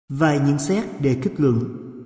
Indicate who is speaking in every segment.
Speaker 1: Vài nhận xét để kết luận.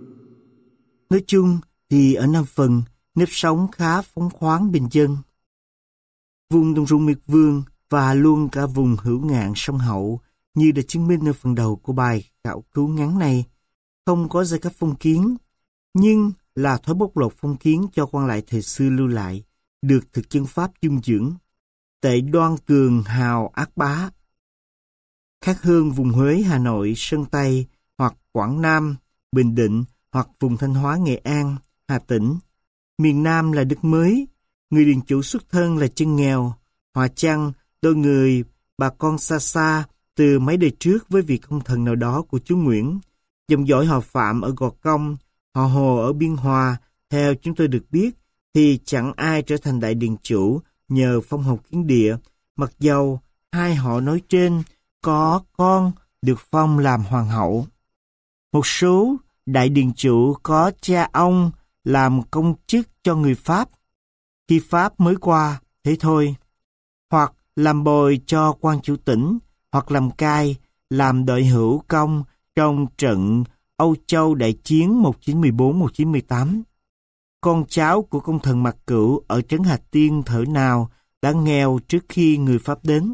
Speaker 1: Nói chung thì ở Nam Phần, nếp sống khá phóng khoáng bình dân. Vùng đồng ruộng miệt vườn và luôn cả vùng hữu ngạn sông Hậu, như đã chứng minh ở phần đầu của bài khảo cứu ngắn này, không có giai cấp phong kiến, nhưng là thói bóc lột phong kiến cho quan lại thời xưa lưu lại, được thực dân Pháp dung dưỡng. Tệ đoan cường hào ác bá. Khác hơn vùng Huế, Hà Nội, Sơn Tây, hoặc Quảng Nam, Bình Định, hoặc vùng Thanh Hóa, Nghệ An, Hà Tĩnh. Miền Nam là đất mới, người điền chủ xuất thân là chân nghèo, hòa chăng đôi người bà con xa xa từ mấy đời trước với vị công thần nào đó của chúa Nguyễn. Dòng dõi họ Phạm ở Gò Công, họ Hồ ở Biên Hòa, theo chúng tôi được biết, thì chẳng ai trở thành đại điền chủ nhờ phong hầu kiến địa, mặc dầu hai họ nói trên có con được phong làm hoàng hậu. Một số đại điền chủ có cha ông làm công chức cho người Pháp, khi Pháp mới qua, thế thôi. Hoặc làm bồi cho quan chủ tỉnh, hoặc làm cai, làm đội hữu công trong trận Âu Châu Đại Chiến 1914-1918. Con cháu của công thần Mạc Cửu ở trấn Hà Tiên thở nào đã nghèo trước khi người Pháp đến.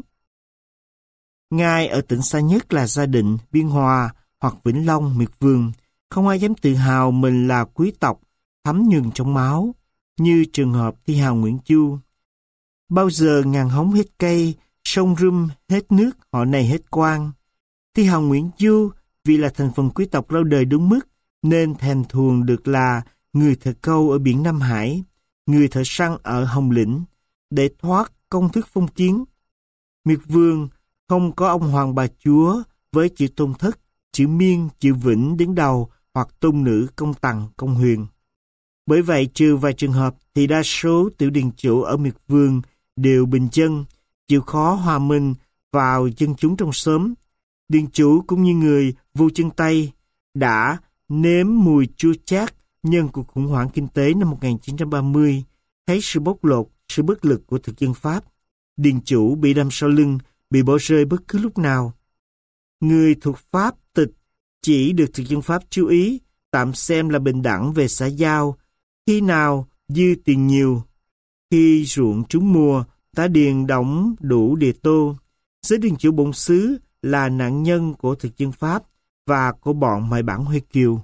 Speaker 1: Ngay ở tỉnh xa nhất là Gia Định, Biên Hòa hoặc Vĩnh Long, miệt vườn, không ai dám tự hào mình là quý tộc thấm nhuần trong máu, như trường hợp thi hào Nguyễn Du. Bao giờ ngàn hóng hết cây, sông Rum hết nước, họ này hết quan. Thi hào Nguyễn Du vì là thành phần quý tộc lâu đời đúng mức, nên thèm thuồng được là người thợ câu ở biển Nam Hải, người thợ săn ở Hồng Lĩnh, để thoát công thức phong kiến. Miệt vườn không có ông hoàng bà chúa với chữ Tôn Thất, chữ Miên, chữ Vĩnh đứng đầu, hoặc tôn nữ công Tằng, công Huyền. Bởi vậy, trừ vài trường hợp thì đa số tiểu điền chủ ở miệt vườn đều bình dân, chịu khó hòa mình vào dân chúng trong xóm. Điền chủ cũng như người vô chân tay đã nếm mùi chua chát nhân cuộc khủng hoảng kinh tế năm 1930, thấy sự bóc lột, sự bất lực của thực dân Pháp. Điền chủ bị đâm sau lưng, bị bỏ rơi bất cứ lúc nào. Người thuộc Pháp tịch chỉ được thực dân Pháp chú ý, tạm xem là bình đẳng về xã giao. Khi nào dư tiền nhiều, khi ruộng trúng mùa, tá điền đóng đủ địa tô. Giới điền chủ bổn xứ là nạn nhân của thực dân Pháp và của bọn mại bản Huế Kiều.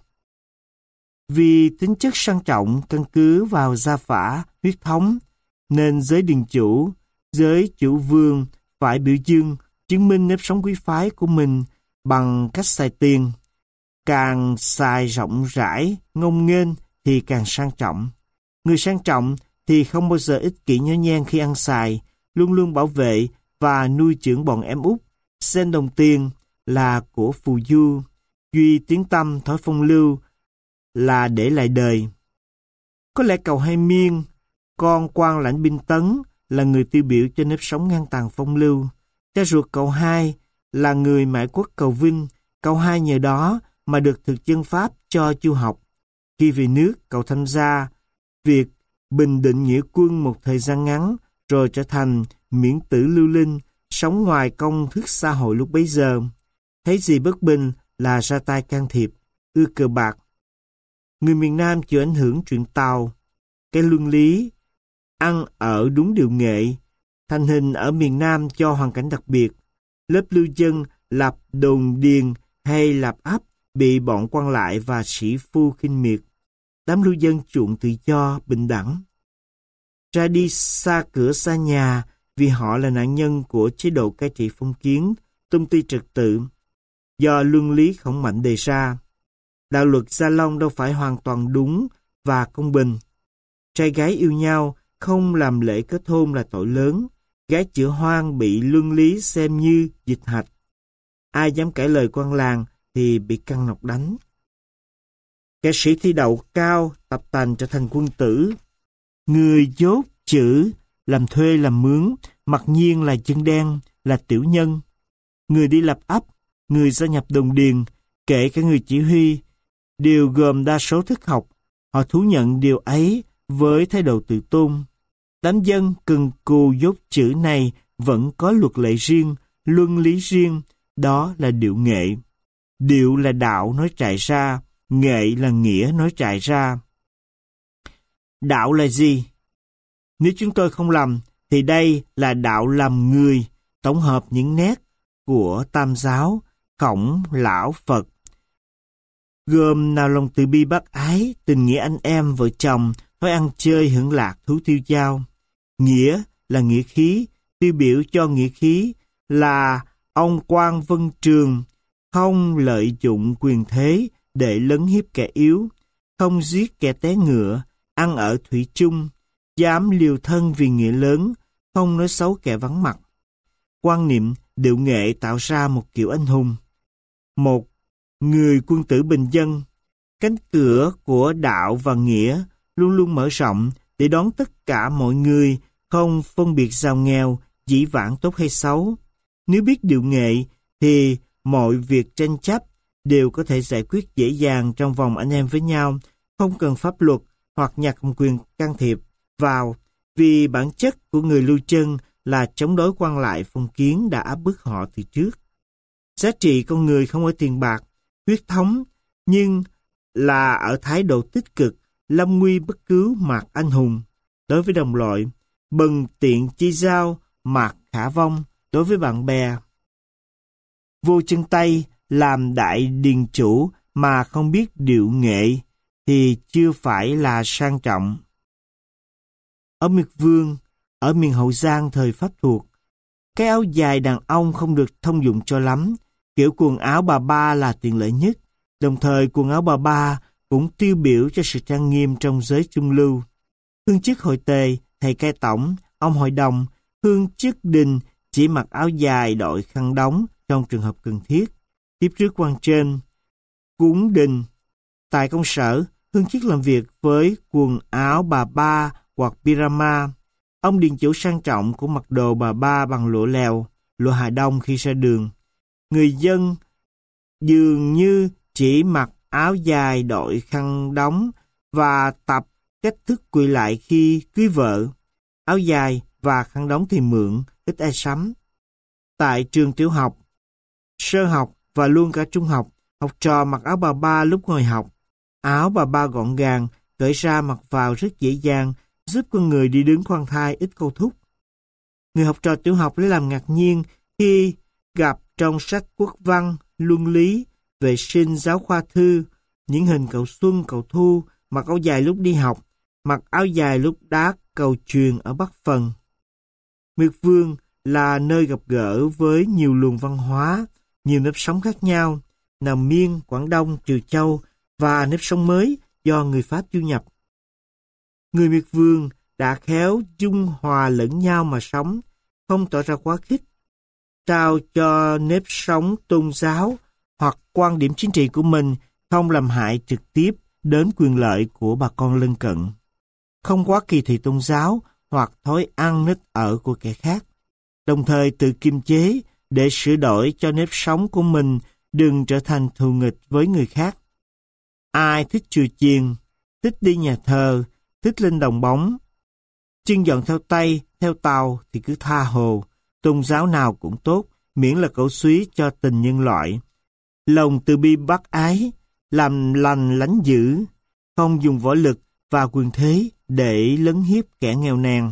Speaker 1: Vì tính chất sang trọng căn cứ vào gia phả, huyết thống, nên giới điền chủ, giới chủ vương phải biểu dương, chứng minh nếp sống quý phái của mình bằng cách xài tiền. Càng xài rộng rãi, ngông nghênh thì càng sang trọng. Người sang trọng thì không bao giờ ích kỷ nhó nhen khi ăn xài, luôn luôn bảo vệ và nuôi dưỡng bọn em út. Xem đồng tiền là của phù du, duy tiếng tăm thói phong lưu là để lại đời. Có lẽ cậu Hai Miên, con quan lãnh binh Tấn, là người tiêu biểu cho nếp sống ngang tàn phong lưu. Cha ruột cậu Hai là người Mãi Quốc cầu Vinh, cậu Hai nhờ đó mà được thực dân Pháp cho chu học. Khi về nước, cậu tham gia việc bình định nghĩa quân một thời gian ngắn, rồi trở thành miễn tử lưu linh, sống ngoài công thức xã hội lúc bấy giờ. Thấy gì bất bình là ra tay can thiệp, ưa cờ bạc. Người miền Nam chịu ảnh hưởng chuyện Tàu, cái luân lý, ăn ở đúng điều nghệ, thành hình ở miền Nam cho hoàn cảnh đặc biệt. Lớp lưu dân lập đồn điền hay lập ấp bị bọn quan lại và sĩ phu khinh miệt. Đám lưu dân chuộng tự do, bình đẳng. Ra đi xa cửa xa nhà vì họ là nạn nhân của chế độ cai trị phong kiến, tung ti trật tự, do luân lý khổng mạnh đề ra. Đạo luật Gia Long đâu phải hoàn toàn đúng và công bình. Trai gái yêu nhau, không làm lễ kết hôn là tội lớn. Gái chữa hoang bị luân lý xem như dịch hạch. Ai dám cãi lời quan làng thì bị căng nọc đánh. Kẻ sĩ thi đậu cao, tập tành trở thành quân tử. Người dốt chữ, làm thuê làm mướn, mặc nhiên là chân đen, là tiểu nhân. Người đi lập ấp, người gia nhập đồn điền, kể cả người chỉ huy, đều gồm đa số thức học. Họ thú nhận điều ấy với thái độ tự tôn. Đám dân cần cù dốt chữ này vẫn có luật lệ riêng, luân lý riêng, đó là điệu nghệ. điệu là đạo nói trải ra, nghệ là nghĩa nói trải ra. Đạo là gì? Nếu chúng tôi không lầm, thì đây là đạo làm người, tổng hợp những nét của Tam giáo, Khổng, Lão, Phật. Gồm nào lòng từ bi bác ái, tình nghĩa anh em, vợ chồng, thói ăn chơi, hưởng lạc, thú tiêu dao. Nghĩa là nghĩa khí, tiêu biểu cho nghĩa khí là ông Quan Vân Trường, không lợi dụng quyền thế để lấn hiếp kẻ yếu, không giết kẻ té ngựa, ăn ở thủy chung, dám liều thân vì nghĩa lớn, không nói xấu kẻ vắng mặt. Quan niệm điệu nghệ tạo ra một kiểu anh hùng. Một người quân tử bình dân, cánh cửa của đạo và nghĩa luôn luôn mở rộng để đón tất cả mọi người, không phân biệt giàu nghèo, dĩ vãng tốt hay xấu. Nếu biết điệu nghệ thì mọi việc tranh chấp đều có thể giải quyết dễ dàng trong vòng anh em với nhau, không cần pháp luật hoặc nhà cầm quyền can thiệp vào, vì bản chất của người lưu chân là chống đối quan lại phong kiến đã áp bức họ từ trước. Giá trị con người không ở tiền bạc, huyết thống, nhưng là ở thái độ tích cực, lâm nguy bất cứu mạc anh hùng. Đối với đồng loại, bần tiện chi giao mạc khả vong đối với bạn bè. Vô chân tay làm đại điền chủ mà không biết điệu nghệ thì chưa phải là sang trọng. Ở Miệt Vương, ở miền Hậu Giang thời Pháp thuộc, cái áo dài đàn ông không được thông dụng cho lắm. Kiểu quần áo bà ba là tiện lợi nhất, đồng thời quần áo bà ba cũng tiêu biểu cho sự trang nghiêm trong giới trung lưu. Hương chức hội tề, thầy cai tổng, ông hội đồng, hương chức đình chỉ mặc áo dài đội khăn đóng trong trường hợp cần thiết. Tiếp trước quan trên, cúng đình. Tại công sở, hương chức làm việc với quần áo bà ba hoặc pyjama. Ông điền chủ sang trọng cũng mặc đồ bà ba bằng lụa lèo, lụa Hà Đông khi ra đường. Người dân dường như chỉ mặc áo dài đội khăn đóng và tập cách thức quỳ lại khi cưới vợ. Áo dài và khăn đóng thì mượn, ít ai sắm. Tại trường tiểu học, sơ học và luôn cả trung học, học trò mặc áo bà ba lúc ngồi học. Áo bà ba gọn gàng, cởi ra mặc vào rất dễ dàng, giúp con người đi đứng khoan thai ít câu thúc. Người học trò tiểu học lấy làm ngạc nhiên khi gặp trong sách quốc văn, luân lý, vệ sinh, giáo khoa thư, những hình cậu Xuân, cậu Thu mặc áo dài lúc đi học, mặc áo dài lúc đá cầu chuyền ở Bắc Phần. Miệt Vương là nơi gặp gỡ với nhiều luồng văn hóa, nhiều nếp sống khác nhau, nào Miên, Quảng Đông, Trừ Châu và nếp sống mới do người Pháp du nhập. Người Miệt Vương đã khéo dung hòa lẫn nhau mà sống, không tỏ ra quá khích, trao cho nếp sống tôn giáo hoặc quan điểm chính trị của mình không làm hại trực tiếp đến quyền lợi của bà con lân cận, không quá kỳ thị tôn giáo hoặc thói ăn nết ở của kẻ khác, đồng thời tự kiềm chế để sửa đổi cho nếp sống của mình đừng trở thành thù nghịch với người khác. Ai thích chùa chiền, thích đi nhà thờ, thích lên đồng bóng, chân dọn theo Tây, theo Tàu thì cứ tha hồ, tôn giáo nào cũng tốt, miễn là cổ suý cho tình nhân loại. Lòng từ bi bác ái, làm lành lánh dữ, không dùng võ lực và quyền thế để lấn hiếp kẻ nghèo nàn.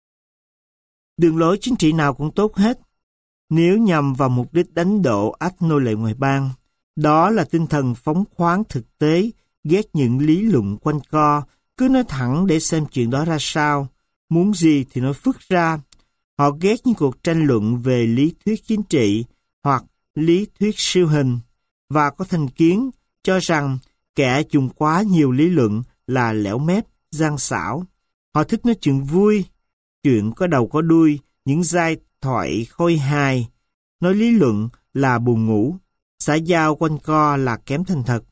Speaker 1: Đường lối chính trị nào cũng tốt hết, nếu nhằm vào mục đích đánh đổ ách nô lệ ngoại bang. Đó là tinh thần phóng khoáng thực tế, ghét những lý luận quanh co, cứ nói thẳng để xem chuyện đó ra sao, muốn gì thì nói phức ra. Họ ghét những cuộc tranh luận về lý thuyết chính trị hoặc lý thuyết siêu hình, và có thành kiến cho rằng kẻ dùng quá nhiều lý luận là lẻo mép, gian xảo. Họ thích nói chuyện vui, chuyện có đầu có đuôi, những giai thoại khôi hài. Nói lý luận là buồn ngủ, xã giao quanh co là kém thành thật.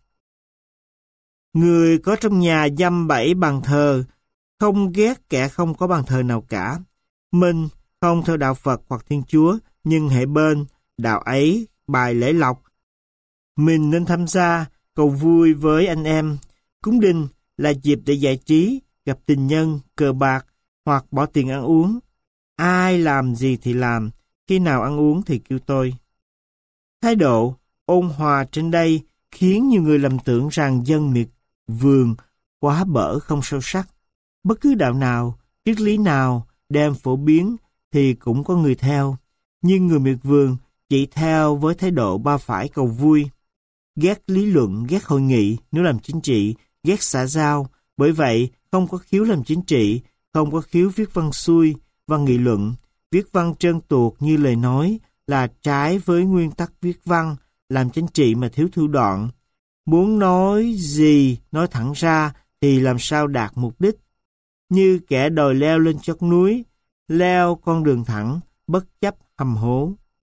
Speaker 1: Người có trong nhà dăm 7 bàn thờ, không ghét kẻ không có bàn thờ nào cả. Mình không theo đạo Phật hoặc Thiên Chúa, nhưng hệ bên đạo ấy bài lễ lộc. Mình nên tham gia cầu vui với anh em. Cúng đình là dịp để giải trí, gặp tình nhân, cờ bạc hoặc bỏ tiền ăn uống. Ai làm gì thì làm, khi nào ăn uống thì kêu tôi. Thái độ ôn hòa trên đây khiến nhiều người lầm tưởng rằng dân miệt vườn quá bở không sâu sắc. Bất cứ đạo nào, triết lý nào đem phổ biến thì cũng có người theo. Nhưng người miệt vườn chỉ theo với thái độ ba phải cầu vui. Ghét lý luận, ghét hội nghị nếu làm chính trị, ghét xã giao. Bởi vậy, không có khiếu làm chính trị, không có khiếu viết văn xuôi, văn nghị luận. Viết văn trơn tuột như lời nói là trái với nguyên tắc viết văn, làm chính trị mà thiếu thủ đoạn. Muốn nói gì nói thẳng ra thì làm sao đạt mục đích. Như kẻ đòi leo lên chót núi, leo con đường thẳng, bất chấp hầm hố.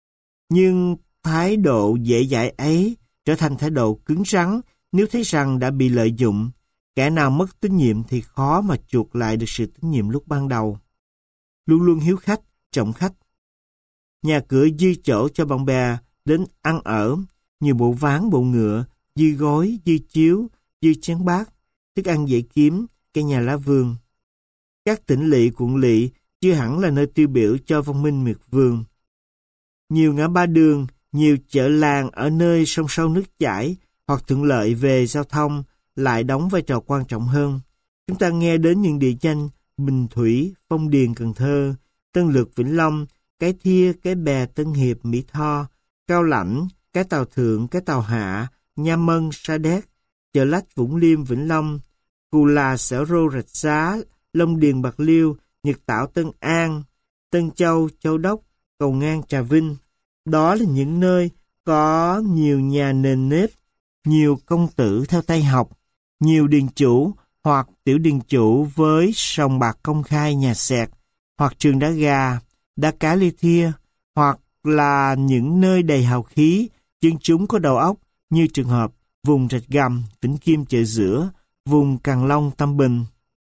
Speaker 1: Nhưng thái độ dễ dãi ấy trở thành thái độ cứng rắn nếu thấy rằng đã bị lợi dụng. Kẻ nào mất tín nhiệm thì khó mà chuộc lại được sự tín nhiệm lúc ban đầu. Luôn luôn hiếu khách, trọng khách. Nhà cửa dư chỗ cho bạn bè đến ăn ở, nhiều bộ ván bộ ngựa, dư gối, dư chiếu, dư chén bát, thức ăn dễ kiếm, cây nhà lá vườn. Các tỉnh lỵ, quận lỵ chưa hẳn là nơi tiêu biểu cho văn minh miệt vườn. Nhiều ngã ba đường, nhiều chợ làng ở nơi sông sâu nước chảy hoặc thuận lợi về giao thông lại đóng vai trò quan trọng hơn. Chúng ta nghe đến những địa danh Bình Thủy, Phong Điền, Cần Thơ, Tân Lược, Vĩnh Long, Cái Thia, Cái Bè, Tân Hiệp, Mỹ Tho, Cao Lãnh, Cái Tàu Thượng, Cái Tàu Hạ, Nha Mân, Sa Đéc, Chợ Lách, Vũng Liêm, Vĩnh Long, Cù Là, Xẻo Rô, Rạch Giá, Long Điền, Bạc Liêu, Nhật Tảo, Tân An, Tân Châu, Châu Đốc, Cầu Ngang, Trà Vinh. Đó là những nơi có nhiều nhà nền nếp, nhiều công tử theo tay học, nhiều điền chủ hoặc tiểu điền chủ với sòng bạc công khai nhà sẹt, hoặc trường đá gà, đá cá ly thia, hoặc là những nơi đầy hào khí, dân chúng có đầu óc như trường hợp vùng Rạch Gầm, Vĩnh Kim, Chợ Giữa, vùng Càng Long, Tam Bình.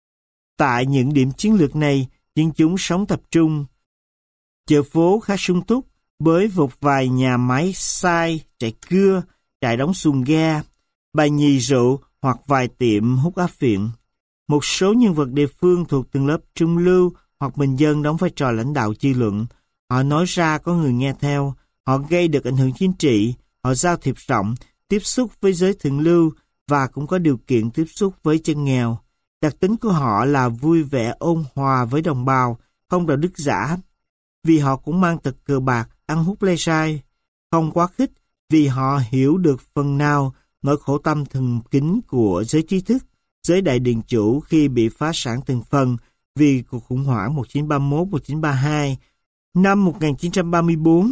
Speaker 1: Tại những điểm chiến lược này, dân chúng sống tập trung. Chợ phố khá sung túc với một vài nhà máy xay, trại cưa, trại đóng xuồng ga, bài nhì rượu hoặc vài tiệm hút áp viện. Một số nhân vật địa phương thuộc từng lớp trung lưu hoặc bình dân đóng vai trò lãnh đạo dư luận. Họ nói ra có người nghe theo, họ gây được ảnh hưởng chính trị, họ giao thiệp rộng, tiếp xúc với giới thượng lưu và cũng có điều kiện tiếp xúc với chân nghèo. Đặc tính của họ là vui vẻ ôn hòa với đồng bào, không đạo đức giả. Vì họ cũng mang tật cờ bạc, ăn hút lê sai. Không quá khích vì họ hiểu được phần nào nỗi khổ tâm thầm kín của giới trí thức, giới đại điền chủ khi bị phá sản từng phần vì cuộc khủng hoảng 1931-1932, năm 1934,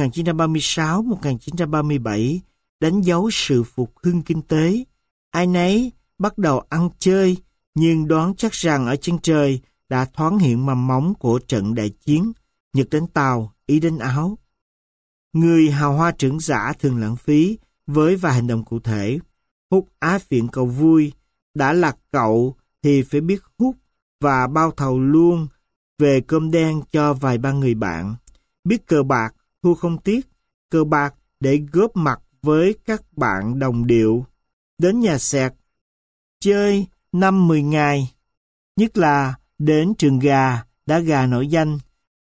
Speaker 1: 1936, 1937 đánh dấu sự phục hưng kinh tế. Ai nấy bắt đầu ăn chơi, nhưng đoán chắc rằng ở chân trời đã thoáng hiện mầm móng của trận đại chiến, Nhật đánh Tàu, Ý đánh Áo. Người hào hoa trưởng giả thường lãng phí với vài hành động cụ thể. Hút á phiện cầu vui, đã là cậu thì phải biết hút và bao thầu luôn về cơm đen cho vài ba người bạn. Biết cờ bạc, thua không tiếc, cờ bạc để góp mặt với các bạn đồng điệu. Đến nhà sẹt, chơi 5-10 ngày, nhất là đến trường gà, đá gà nổi danh.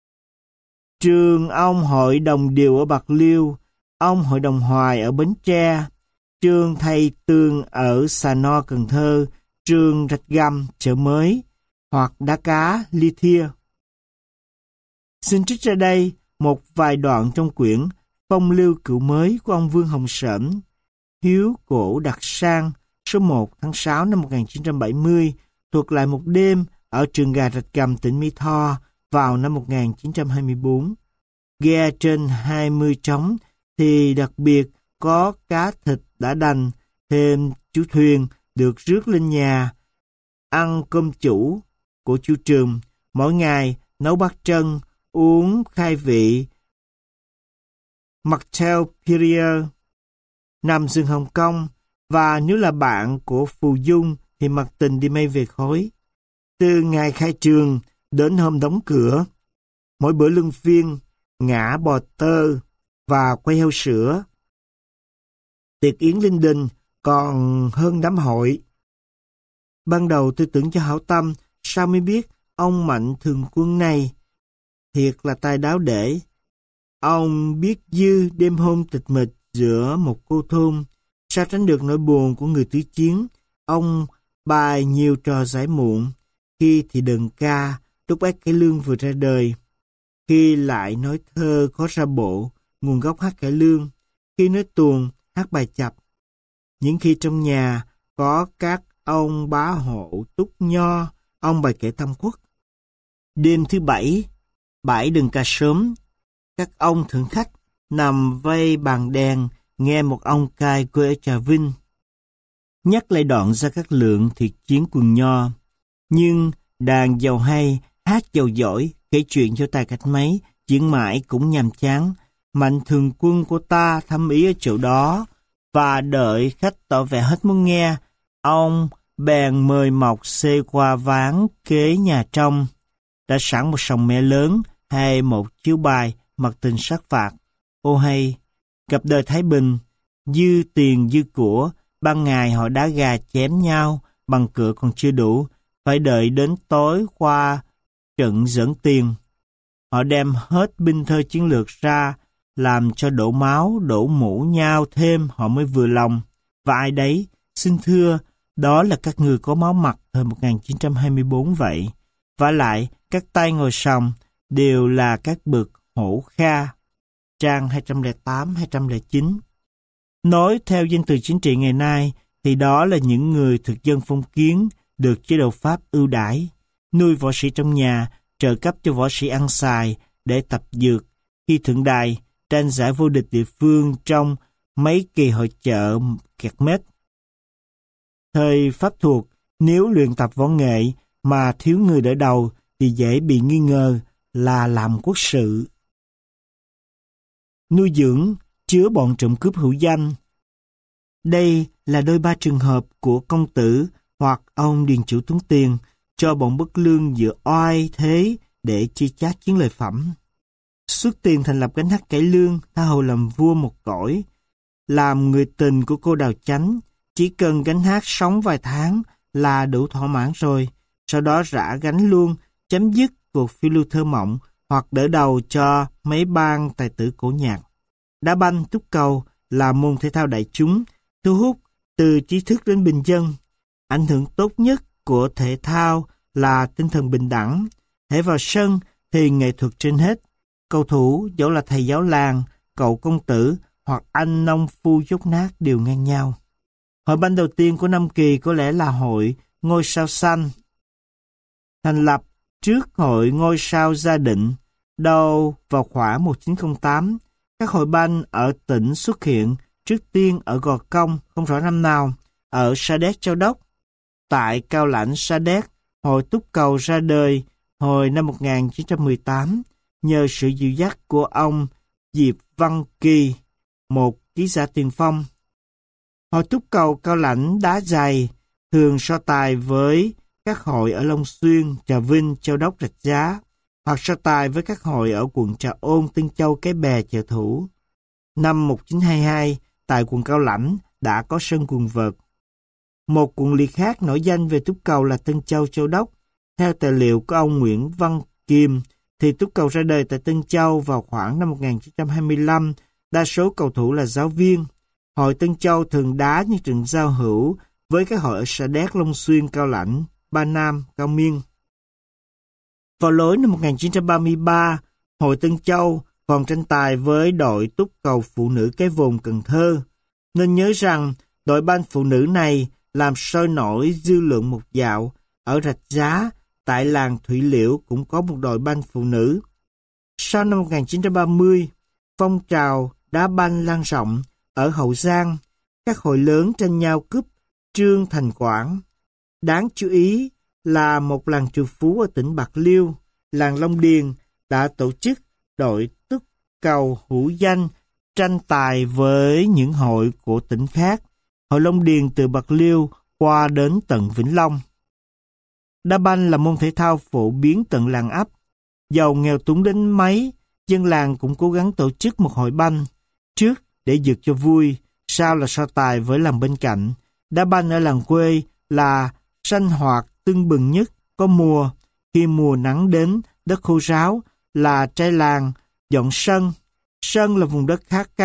Speaker 1: Trường ông hội đồng điều ở Bạc Liêu, ông hội đồng Hoài ở Bến Tre, trường thầy Tường ở Sà No, Cần Thơ, trường Rạch Găm, Chợ Mới, hoặc đá cá, ly thia. Xin trích ra đây một vài đoạn trong quyển Phong lưu cựu mới của ông Vương Hồng Sởm, Hiếu cổ đặc sang, số 1 tháng 6 năm 1970, thuộc lại một đêm ở trường gà Rạch Gầm, tỉnh Mỹ Tho vào năm 1924. Ghe trên 20 trống thì đặc biệt có cá thịt đã đành, thêm chú thuyền được rước lên nhà, ăn cơm chủ của chú Trường, mỗi ngày nấu bát trân, uống khai vị Martel Perrier, nằm rừng Hồng Kông, và nếu là bạn của Phù Dung thì mặc tình đi mây về khói. Từ ngày khai trường đến hôm đóng cửa, mỗi bữa luân phiên, ngã bò tơ và quay heo sữa. Tiệc yến linh đình còn hơn đám hội. Ban đầu tôi tưởng cho hảo tâm, sao mới biết ông Mạnh Thường Quân này thiệt là tài đáo để. Ông biết dư đêm hôm tịch mịch giữa một cô thôn. Sao tránh được nỗi buồn của người tứ chiến, ông bài nhiều trò giải muộn. Khi thì đờn ca, lúc bác cải lương vừa ra đời. Khi lại nói thơ khó ra bộ, nguồn gốc hát cải lương. Khi nói tuồng, hát bài chập. Những khi trong nhà có các ông bá hộ túc nho, ông bài kể Tam Quốc. Đêm thứ bảy, bãi đờn ca sớm, các ông thượng khách nằm vây bàn đèn nghe một ông cai quê ở Trà Vinh. Nhắc lại đoạn Gia Cát Lượng thiệt chiến quần nho. Nhưng đàn giàu hay, hát giàu giỏi, kể chuyện cho tài cách mấy, diễn mãi cũng nhàm chán. Mạnh thường quân của ta thăm ý ở chỗ đó, và đợi khách tỏ vẻ hết muốn nghe, ông bèn mời mọc xê qua ván kế nhà trong. Đã sẵn một sòng mẹ lớn hay một chiếu bài mặc tình sát phạt. Ô hay, gặp đời Thái Bình, dư tiền dư của, ban ngày họ đá gà chém nhau, bằng cửa còn chưa đủ, phải đợi đến tối qua trận dẫn tiền. Họ đem hết binh thơ chiến lược ra, làm cho đổ máu, đổ mũ nhau thêm họ mới vừa lòng. Và ai đấy, xin thưa, đó là các người có máu mặt thời 1924 vậy. Vả lại, các tay ngồi sòng đều là các bậc hổ kha. Trang 208-209. Nói theo danh từ chính trị ngày nay, thì đó là những người thực dân phong kiến được chế độ Pháp ưu đãi, nuôi võ sĩ trong nhà, trợ cấp cho võ sĩ ăn xài để tập dược. Khi thượng đài, tranh giải vô địch địa phương trong mấy kỳ hội chợ kẹt mết. Thời Pháp thuộc, nếu luyện tập võ nghệ mà thiếu người đỡ đầu thì dễ bị nghi ngờ là làm quốc sự. Nuôi dưỡng, chứa bọn trộm cướp hữu danh. Đây là đôi ba trường hợp của công tử hoặc ông điền chủ túng tiền cho bọn bất lương giữa oai thế để chi chát chiến lợi phẩm. Xuất tiền thành lập gánh hát cải lương, tha hồ làm vua một cõi. Làm người tình của cô Đào Chánh, chỉ cần gánh hát sống vài tháng là đủ thỏa mãn rồi. Sau đó rã gánh luôn, chấm dứt cuộc phiêu lưu thơ mộng hoặc đỡ đầu cho mấy ban tài tử cổ nhạc. Đá banh, túc cầu là môn thể thao đại chúng, thu hút từ trí thức đến bình dân. Ảnh hưởng tốt nhất của thể thao là tinh thần bình đẳng. Hễ vào sân thì nghệ thuật trên hết. Cầu thủ dẫu là thầy giáo làng, cậu công tử hoặc anh nông phu dốt nát đều ngang nhau. Hội banh đầu tiên của Nam Kỳ có lẽ là hội Ngôi Sao Xanh. Thành lập trước hội Ngôi Sao Gia Định, đầu vào khoảng 1908. Các hội banh ở tỉnh xuất hiện trước tiên ở Gò Công, không rõ năm nào, ở Sa Đéc Châu Đốc. Tại Cao Lãnh Sa Đéc, hội túc cầu ra đời hồi năm 1918 nhờ sự dìu dắt của ông Diệp Văn Kỳ, một ký giả tiền phong. Hội túc cầu Cao Lãnh đá dày thường so tài với các hội ở Long Xuyên, Trà Vinh, Châu Đốc, Rạch Giá, hoặc so tài với các hội ở quận Trà Ôn, Tân Châu, Cái Bè, Chợ Thủ. Năm 1922, tại quận Cao Lãnh đã có sân quần vợt. Một quận liệt khác nổi danh về túc cầu là Tân Châu, Châu Đốc. Theo tài liệu của ông Nguyễn Văn Kim, thì túc cầu ra đời tại Tân Châu vào khoảng năm 1925, đa số cầu thủ là giáo viên. Hội Tân Châu thường đá những trận giao hữu với các hội ở Sa Đéc, Long Xuyên, Cao Lãnh, Ba Nam, Cao Miên. Vào lối năm 1933, hội Tân Châu còn tranh tài với đội túc cầu phụ nữ Cái Vồn, Cần Thơ. Nên nhớ rằng đội banh phụ nữ này làm sôi nổi dư luận một dạo. Ở Rạch Giá, tại làng Thủy Liễu cũng có một đội banh phụ nữ. Sau năm 1930, phong trào đá banh lan rộng. Ở Hậu Giang, các hội lớn tranh nhau cúp trương thành quản. Đáng chú ý là một làng trù phú ở tỉnh Bạc Liêu, làng Long Điền đã tổ chức đội túc cầu hữu danh tranh tài với những hội của tỉnh khác. Hội Long Điền từ Bạc Liêu qua đến tận Vĩnh Long. Đá banh là môn thể thao phổ biến tận làng ấp. Giàu nghèo túng đến mấy, dân làng cũng cố gắng tổ chức một hội banh. Trước để giật cho vui, sau là so tài với làng bên cạnh. Đá banh ở làng quê là sanh hoạt tưng bừng nhất, có mùa. Khi mùa nắng đến, đất khô ráo là trai làng dọn sân. Sân là vùng đất khá cao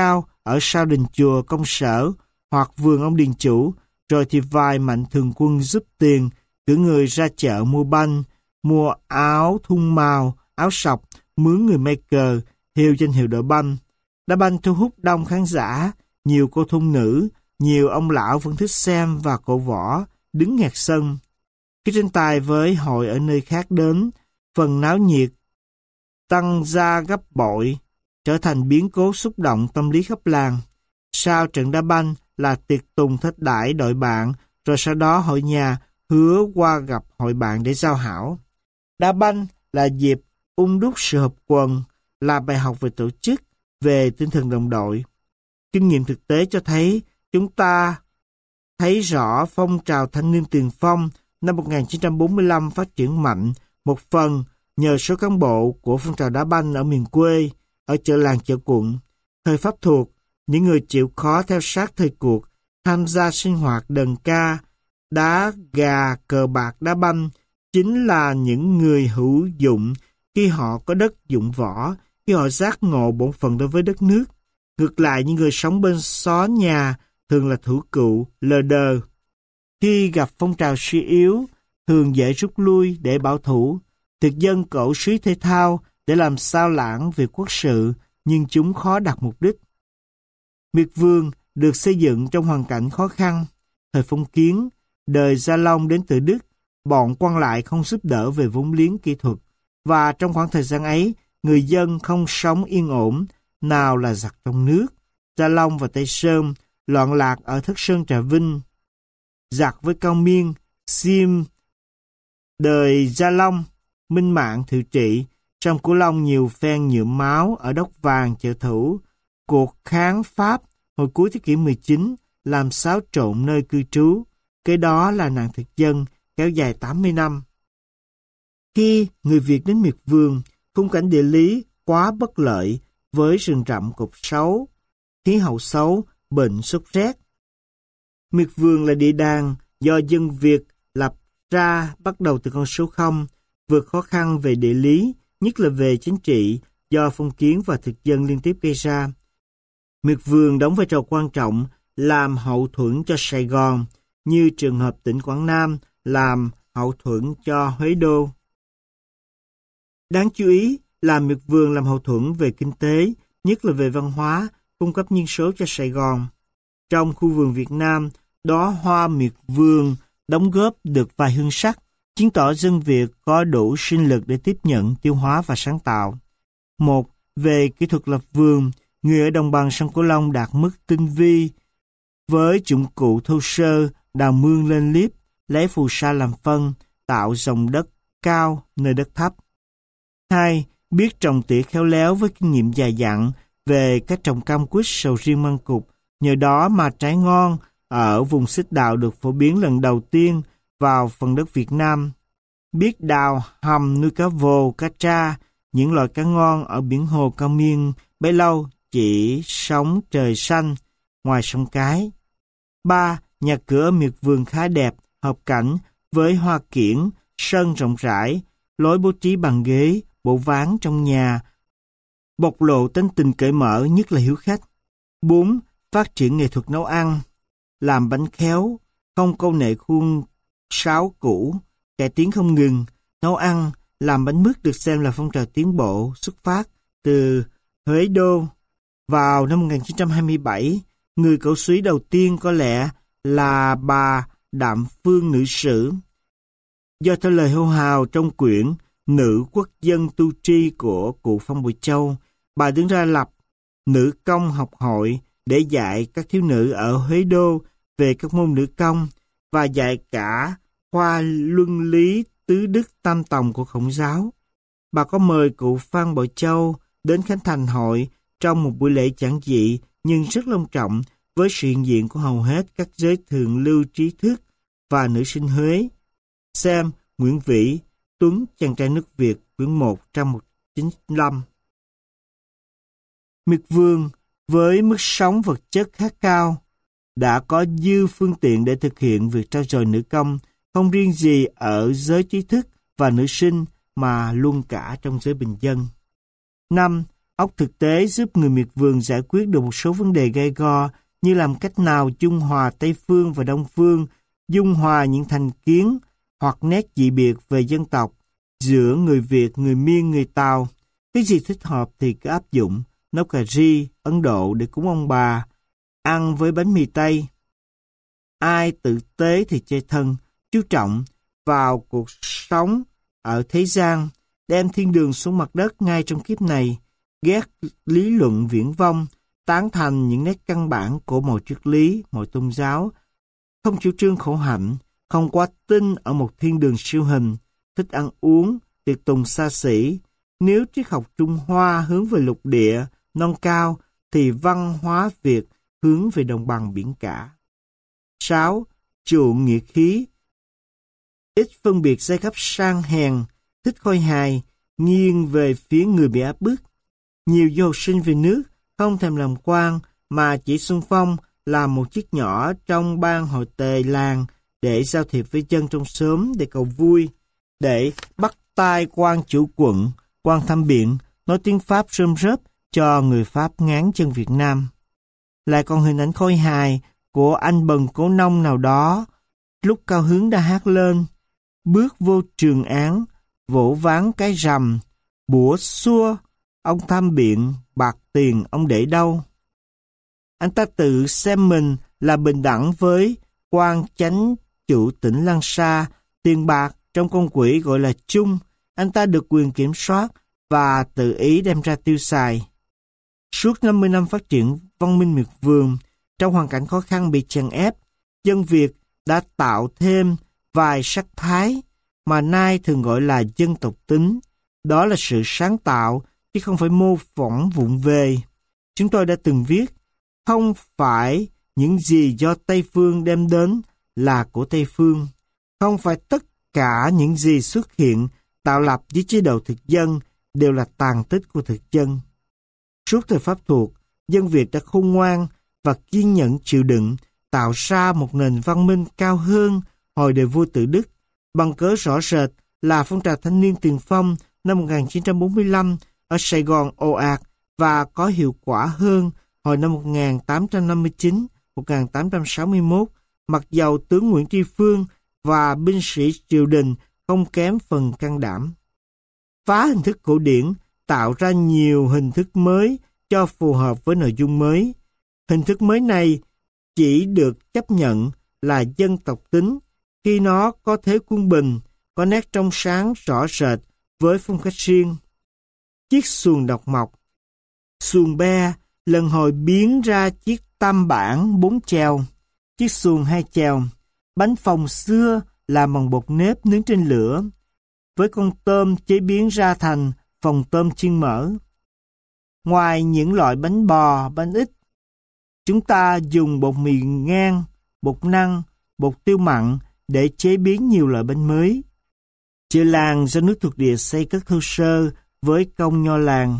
Speaker 1: ở sau đình chùa công sở hoặc vườn ông điền chủ, rồi thì vài mạnh thường quân giúp tiền, cử người ra chợ mua banh, mua áo thun màu, áo sọc, mướn người may cờ, hiệu danh hiệu đội banh. Đá banh thu hút đông khán giả, nhiều cô thôn nữ, nhiều ông lão vẫn thích xem và cổ võ, đứng nghẹt sân. Khi tranh tài với hội ở nơi khác đến, phần náo nhiệt tăng ra gấp bội, trở thành biến cố xúc động tâm lý khắp làng. Sau trận đá banh là tiệc tùng thết đãi đội bạn, rồi sau đó hội nhà hứa qua gặp hội bạn để giao hảo. Đá banh là dịp đúc sự hợp quần, là bài học về tổ chức, về tinh thần đồng đội. Kinh nghiệm thực tế cho thấy chúng ta thấy rõ phong trào thanh niên tiền phong năm 1945 phát triển mạnh, một phần nhờ số cán bộ của phong trào đá banh ở miền quê, ở chợ làng chợ quận. Thời Pháp thuộc, những người chịu khó theo sát thời cuộc, tham gia sinh hoạt đờn ca, đá gà, cờ bạc, đá banh, chính là những người hữu dụng khi họ có đất dụng võ, khi họ giác ngộ bổn phận đối với đất nước. Ngược lại, những người sống bên xó nhà thường là thủ cựu, lờ đờ. Khi gặp phong trào suy yếu, thường dễ rút lui để bảo thủ. Thực dân cổ suý thể thao để làm sao lãng việc quốc sự, nhưng chúng khó đạt mục đích. Miệt vườn được xây dựng trong hoàn cảnh khó khăn. Thời phong kiến, đời Gia Long đến từ Đức, bọn quan lại không giúp đỡ về vốn liếng kỹ thuật, và trong khoảng thời gian ấy, người dân không sống yên ổn, nào là giặc trong nước, Gia Long và Tây Sơn, loạn lạc ở Thất Sơn Trà Vinh. Giặc với Cao Miên, Xiêm, đời Gia Long, Minh Mạng Thự Trị, trong Cửu Long nhiều phen nhuộm máu ở Đốc Vàng, Chợ Thủ. Cuộc kháng Pháp hồi cuối thế kỷ 19 làm xáo trộn nơi cư trú, kế đó là nạn thực dân kéo dài 80 năm. Khi người Việt đến miệt vườn, khung cảnh địa lý quá bất lợi với rừng rậm cột xấu, khí hậu xấu, bệnh sốt rét. Miệt vườn là địa đàng do dân Việt lập ra bắt đầu từ con số 0, vượt khó khăn về địa lý, nhất là về chính trị do phong kiến và thực dân liên tiếp gây ra. Miệt vườn đóng vai trò quan trọng làm hậu thuẫn cho Sài Gòn, như trường hợp tỉnh Quảng Nam làm hậu thuẫn cho Huế Đô. Đáng chú ý là miệt vườn làm hậu thuẫn về kinh tế, nhất là về văn hóa, cung cấp nhân số cho Sài Gòn. Trong khu vườn Việt Nam, đóa hoa miệt vườn đóng góp được vài hương sắc, chứng tỏ dân Việt có đủ sinh lực để tiếp nhận, tiêu hóa và sáng tạo. Một, về kỹ thuật lập vườn, người ở đồng bằng sông Cửu Long đạt mức tinh vi, với dụng cụ thô sơ, đào mương lên liếp, lấy phù sa làm phân, tạo dòng đất cao nơi đất thấp. 2. Biết trồng tỉa khéo léo với kinh nghiệm dày dặn về cách trồng cam quýt, sầu riêng, măng cụt. Nhờ đó mà trái ngon ở vùng xích đạo được phổ biến lần đầu tiên vào phần đất Việt Nam. Biết đào hầm nuôi cá vồ, cá tra, những loại cá ngon ở biển hồ Cao Miên bấy lâu chỉ sống trời xanh ngoài sông Cái. 3. Nhà cửa miệt vườn khá đẹp, hợp cảnh với hoa kiển, sân rộng rãi, lối bố trí bàn ghế, bộ ván trong nhà, bộc lộ tính tình cởi mở, nhất là hiếu khách. 4. Phát triển nghệ thuật nấu ăn, làm bánh khéo, không câu nệ khuôn sáo cũ, cải tiến không ngừng. Nấu ăn, làm bánh mứt được xem là phong trào tiến bộ xuất phát từ Huế Đô. Vào năm 1927, người cẩu súy đầu tiên có lẽ là bà Đạm Phương nữ sử. Do theo lời hô hào trong quyển Nữ quốc dân tu tri của cụ Phong Bội Châu, bà đứng ra lập nữ công học hội để dạy các thiếu nữ ở Huế Đô về các môn nữ công và dạy cả khoa luân lý tứ đức tam tòng của Khổng giáo. Bà có mời cụ Phan Bội Châu đến khánh thành hội trong một buổi lễ giản dị nhưng rất long trọng với sự hiện diện của hầu hết các giới thượng lưu trí thức và nữ sinh Huế. Xem Nguyễn Vĩ, Tuấn, Chàng trai nước Việt, quyển 1 trang 195. Miệt vườn với mức sống vật chất khá cao đã có dư phương tiện để thực hiện việc trau dồi nữ công, không riêng gì ở giới trí thức và nữ sinh mà luôn cả trong giới bình dân. 5. Óc thực tế giúp người miệt vườn giải quyết được một số vấn đề gay go như làm cách nào dung hòa Tây Phương và Đông Phương, dung hòa những thành kiến hoặc nét dị biệt về dân tộc giữa người Việt, người Miên, người Tàu. Cái gì thích hợp thì cứ áp dụng, nấu cà ri Ấn Độ để cúng ông bà, ăn với bánh mì Tây. Ai tử tế thì chơi thân, chú trọng vào cuộc sống ở thế gian, đem thiên đường xuống mặt đất ngay trong kiếp này, ghét lý luận viển vông, tán thành những nét căn bản của mọi triết lý, mọi tôn giáo, không chủ trương khổ hạnh, không quá tin ở một thiên đường siêu hình, thích ăn uống, tiệc tùng xa xỉ. Nếu triết học Trung Hoa hướng về lục địa, non cao, thì văn hóa Việt hướng về đồng bằng biển cả. 6. Chuộng nghĩa khí. Ít phân biệt giai cấp sang hèn, thích khôi hài, nghiêng về phía người bị áp bức. Nhiều du học sinh về nước không thèm làm quan mà chỉ xung phong làm một chiếc nhỏ trong ban hội tề làng để giao thiệp với dân trong xóm để cầu vui, để bắt tai quan chủ quận, quan thăm biện, nói tiếng Pháp rơm rớp cho người Pháp ngán chân Việt Nam. Lại còn hình ảnh khôi hài của anh bần cố nông nào đó, lúc cao hứng đã hát lên, bước vô trường án, vỗ ván cái rầm, bủa xua, ông tham biện, bạc tiền ông để đâu? Anh ta tự xem mình là bình đẳng với quan chánh chủ tỉnh Lan Sa, tiền bạc trong con quỹ gọi là chung, anh ta được quyền kiểm soát và tự ý đem ra tiêu xài. Suốt 50 năm phát triển văn minh miệt vườn, trong hoàn cảnh khó khăn bị chèn ép, dân Việt đã tạo thêm vài sắc thái mà nay thường gọi là dân tộc tính. Đó là sự sáng tạo, chứ không phải mô phỏng vụng về. Chúng tôi đã từng viết, không phải những gì do Tây Phương đem đến là của Tây Phương. Không phải tất cả những gì xuất hiện tạo lập với chế độ thực dân đều là tàn tích của thực dân. Suốt thời Pháp thuộc, dân Việt đã khôn ngoan và kiên nhẫn chịu đựng, tạo ra một nền văn minh cao hơn hồi đời vua Tự Đức, bằng cớ rõ rệt là phong trào thanh niên tiền phong năm 1945 ở Sài Gòn ồ ạt và có hiệu quả hơn hồi năm 1859-1861, mặc dầu tướng Nguyễn Tri Phương và binh sĩ triều đình không kém phần can đảm. Phá hình thức cổ điển, tạo ra nhiều hình thức mới cho phù hợp với nội dung mới. Hình thức mới này chỉ được chấp nhận là dân tộc tính khi nó có thế quân bình, có nét trong sáng rõ rệt với phong cách riêng. Chiếc xuồng độc mộc, xuồng be lần hồi biến ra chiếc tam bản 4 chèo, chiếc xuồng 2 chèo, bánh phồng xưa làm bằng bột nếp nướng trên lửa, với con tôm chế biến ra thành phồng tôm chiên mỡ. Ngoài những loại bánh bò, bánh ít, chúng ta dùng bột mì ngang, bột năng, bột tiêu mặn để chế biến nhiều loại bánh mới. Chợ làng do nước thuộc địa xây cất thô sơ với công nho làng.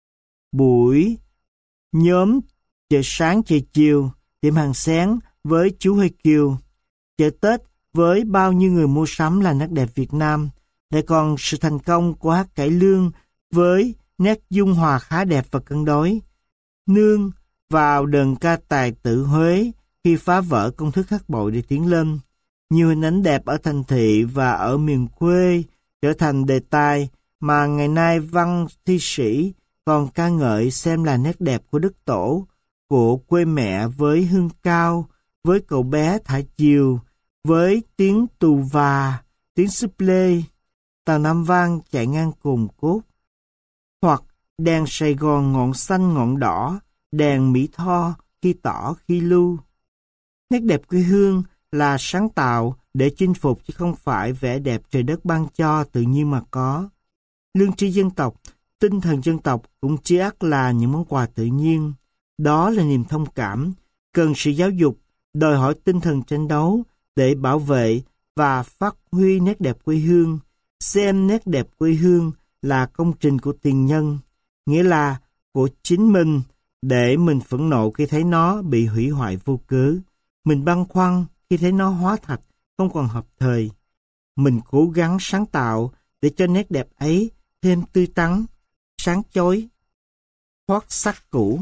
Speaker 1: Buổi nhóm chợ sáng chợ chiều, tiệm hàng sáng với chú Hơi Kiều. Chợ Tết với bao nhiêu người mua sắm là nét đẹp Việt Nam. Lại còn sự thành công của hát cải lương với nét dung hòa khá đẹp và cân đối. Nương vào đờn ca tài tử Huế khi phá vỡ công thức hát bội để tiến lên. Nhiều hình ảnh đẹp ở thành thị và ở miền quê trở thành đề tài mà ngày nay văn thi sĩ còn ca ngợi xem là nét đẹp của đất tổ, của quê mẹ với hương cao, với cậu bé thả diều, với tiếng tù và, tiếng xúp lê, tàu Nam Vang chạy ngang cồn cốt. Hoặc đèn Sài Gòn ngọn xanh ngọn đỏ, đèn Mỹ Tho khi tỏ khi lưu. Nét đẹp quê hương là sáng tạo để chinh phục chứ không phải vẻ đẹp trời đất ban cho tự nhiên mà có. Lương tri dân tộc, tinh thần dân tộc cũng chỉ ắt là những món quà tự nhiên. Đó là niềm thông cảm, cần sự giáo dục, đòi hỏi tinh thần tranh đấu để bảo vệ và phát huy nét đẹp quê hương. Xem nét đẹp quê hương là công trình của tiền nhân, nghĩa là của chính mình, để mình phẫn nộ khi thấy nó bị hủy hoại vô cớ. Mình băn khoăn khi thấy nó hóa thạch, không còn hợp thời. Mình cố gắng sáng tạo để cho nét đẹp ấy thêm tươi tắn, sáng chói. thoát xác cũ.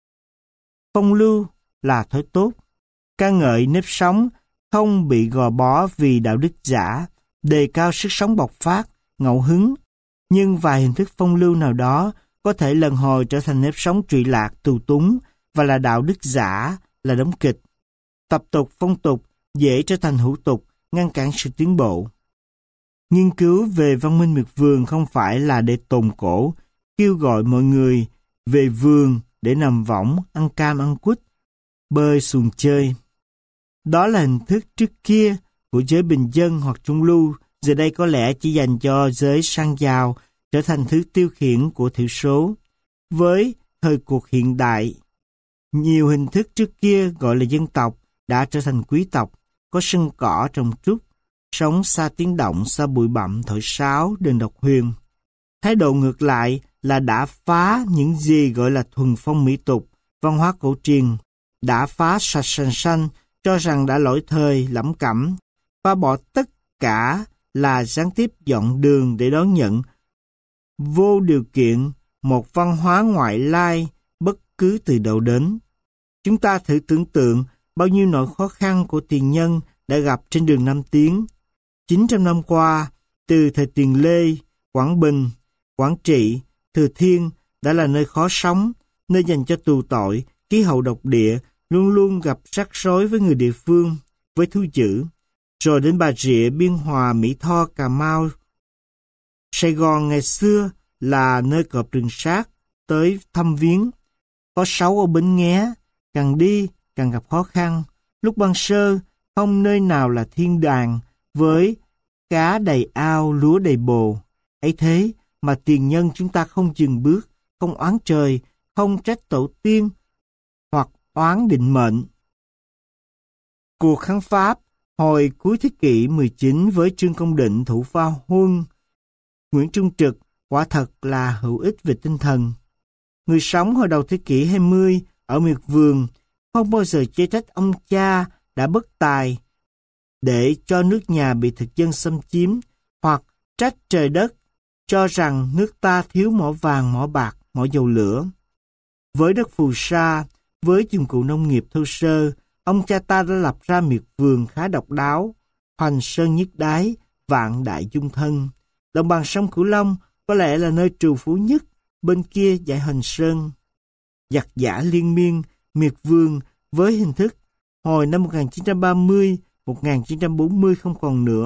Speaker 1: Phong lưu là thói tốt, ca ngợi nếp sống không bị gò bó vì đạo đức giả, đề cao sức sống bộc phát, ngẫu hứng. Nhưng vài hình thức phong lưu nào đó có thể lần hồi trở thành nếp sống trụy lạc, tù túng và là đạo đức giả, là đóng kịch. Tập tục, phong tục dễ trở thành hữu tục, ngăn cản sự tiến bộ. Nghiên cứu về văn minh miệt vườn không phải là để tồn cổ, kêu gọi mọi người về vườn để nằm võng, ăn cam ăn quýt, bơi xuồng chơi. Đó là hình thức trước kia của giới bình dân hoặc trung lưu, giờ đây có lẽ chỉ dành cho giới sang giàu, trở thành thứ tiêu khiển của thiểu số. Với thời cuộc hiện đại, nhiều hình thức trước kia gọi là dân tộc đã trở thành quý tộc, có sân cỏ trồng trúc, sống xa tiếng động, xa bụi bặm, thổi sáo, đền độc huyền. Thái độ ngược lại là đã phá những gì gọi là thuần phong mỹ tục, văn hóa cổ truyền, đã phá sạch sành xanh, cho rằng đã lỗi thời, lẩm cẩm, phá bỏ tất cả là gián tiếp dọn đường để đón nhận vô điều kiện một văn hóa ngoại lai bất cứ từ đâu đến. Chúng ta thử tưởng tượng bao nhiêu nỗi khó khăn của tiền nhân đã gặp trên đường Nam Tiến. 900 năm qua, từ thời Tiền Lê, Quảng Bình, Quảng Trị, Thừa Thiên đã là nơi khó sống, nơi dành cho tù tội, khí hậu độc địa, luôn luôn gặp rắc rối với người địa phương, với thú dữ. Rồi đến Bà Rịa, Biên Hòa, Mỹ Tho, Cà Mau. Sài Gòn ngày xưa là nơi cọp rừng sát tới thăm viếng. Có 6 ở Bến Nghé, càng đi càng gặp khó khăn. Lúc ban sơ, không nơi nào là thiên đàng với cá đầy ao, lúa đầy bồ. Ấy thế mà tiền nhân chúng ta không dừng bước, không oán trời, không trách tổ tiên hoặc oán định mệnh. Cuộc kháng Pháp hồi cuối thế kỷ 19 với Trương Công Định, Thủ Pha Huân, Nguyễn Trung Trực quả thật là hữu ích về tinh thần. Người sống hồi đầu thế kỷ 20 ở miệt vườn không bao giờ chê trách ông cha đã bất tài để cho nước nhà bị thực dân xâm chiếm, hoặc trách trời đất cho rằng nước ta thiếu mỏ vàng, mỏ bạc, mỏ dầu lửa. Với đất phù sa, với dụng cụ nông nghiệp thô sơ, ông cha ta đã lập ra miệt vườn khá độc đáo, hoành sơn nhất đái, vạn đại dung thân. Đồng bằng sông Cửu Long có lẽ là nơi trù phú nhất, bên kia dãy Hoành Sơn. Giặc giã liên miên, miệt vườn với hình thức hồi năm 1930, 1940 không còn nữa.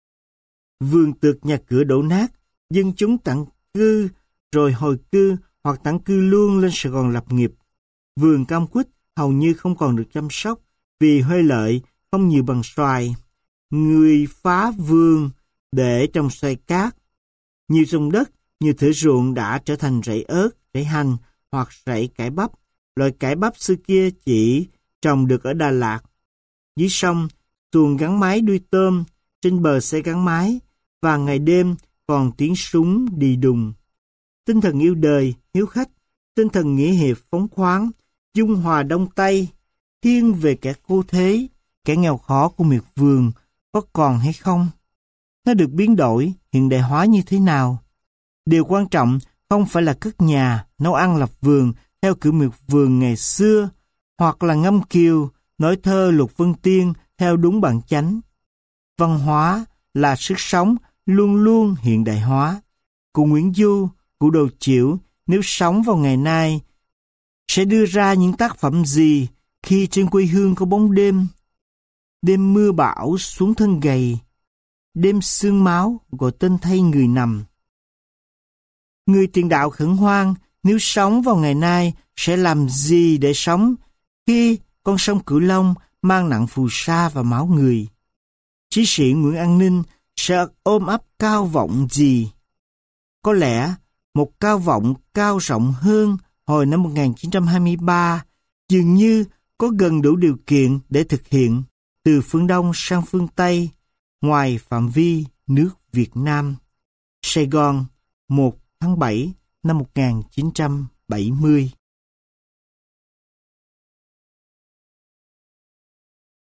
Speaker 1: Vườn tược nhà cửa đổ nát, dân chúng tản cư, rồi hồi cư hoặc tản cư luôn lên Sài Gòn lập nghiệp. Vườn cam quýt hầu như không còn được chăm sóc vì huê lợi không nhiều bằng xoài. Người phá vườn để trồng xoài cát. Nhiều vùng đất, nhiều thửa ruộng đã trở thành rẫy ớt, rẫy hành hoặc rẫy cải bắp. Loại cải bắp xưa kia chỉ trồng được ở Đà Lạt. Dưới sông, xuồng gắn máy đuôi tôm, trên bờ xe gắn máy, và ngày đêm còn tiếng súng đi đùng. Tinh thần yêu đời, hiếu khách, tinh thần nghĩa hiệp phóng khoáng, dung hòa đông tây, thiên về kẻ cô thế, kẻ nghèo khó của miệt vườn có còn hay không? Nó được biến đổi, hiện đại hóa như thế nào? Điều quan trọng không phải là cất nhà, nấu ăn lập vườn theo kiểu miệt vườn ngày xưa, hoặc là ngâm kiều, nói thơ Lục Vân Tiên theo đúng bản chánh. Văn hóa là sức sống luôn luôn hiện đại hóa. Cụ Nguyễn Du, cụ Đồ Chiểu nếu sống vào ngày nay sẽ đưa ra những tác phẩm gì khi trên quê hương có bóng đêm? Đêm mưa bão xuống thân gầy, đêm sương máu gọi tên thay người nằm. Người tiền đạo khẩn hoang nếu sống vào ngày nay sẽ làm gì để sống khi con sông Cửu Long mang nặng phù sa và máu người? Chí sĩ Nguyễn An Ninh sẽ ôm ấp cao vọng gì? Có lẽ một cao vọng cao rộng hơn hồi năm 1923 dường như có gần đủ điều kiện để thực hiện từ phương Đông sang phương Tây ngoài phạm vi nước Việt Nam. Sài Gòn, 1 tháng 7 năm 1970.